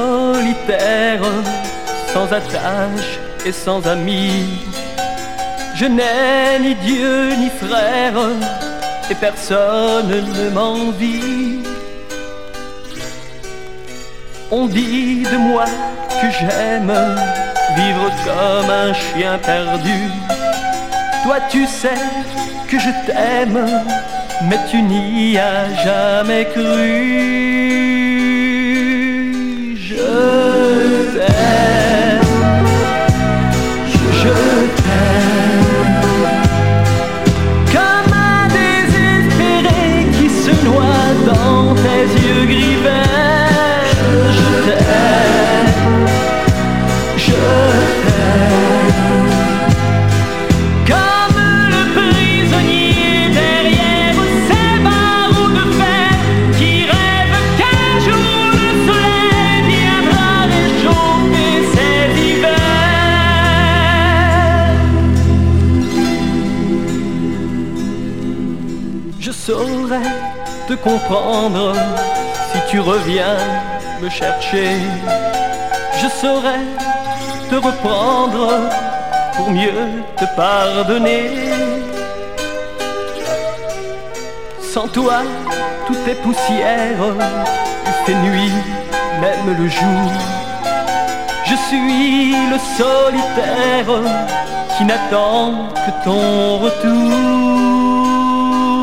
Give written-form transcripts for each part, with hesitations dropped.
solitaire, sans attache et sans amis. Je n'ai ni Dieu ni frère, et personne ne m'envie. On dit de moi que j'aime vivre comme un chien perdu. Toi tu sais que je t'aime, mais tu n'y as jamais cru. Je t'aime, je t'aime, comme un désespéré qui se noie dans tes yeux gris verts. Je t'aime, je t'aime, comme le prisonnier derrière ses barreaux de fer, qui rêve qu'un jour le soleil viendra réchauffer ses hivers. Je saurais te comprendre si tu reviens me chercher. Je saurais te reprendre pour mieux te pardonner. Sans toi, tout est poussière, il fait nuit, même le jour. Je suis le solitaire qui n'attend que ton retour.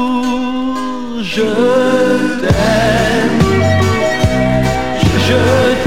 Je t'aime, je